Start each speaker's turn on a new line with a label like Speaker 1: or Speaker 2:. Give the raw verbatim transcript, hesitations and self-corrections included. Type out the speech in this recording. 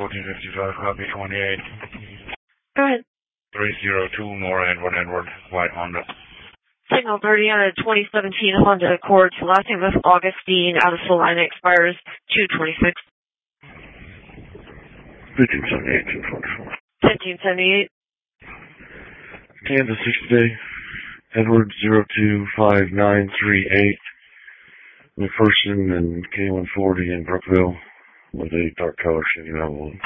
Speaker 1: fourteen fifty-five, copy twenty-eight.
Speaker 2: Go ahead.
Speaker 1: three zero two, Nora Edward Edward, white Honda.
Speaker 2: Signal thirty on a twenty seventeen Honda Accord. Last name of Augustine, out of Salina, expires two twenty-six.
Speaker 1: fifteen seventy-eight, two twenty-four.
Speaker 2: fifteen seventy-eight.
Speaker 1: Kansas six day, Edward zero two five nine three eight. McPherson and K one forty in Brookville with a dark color shading level.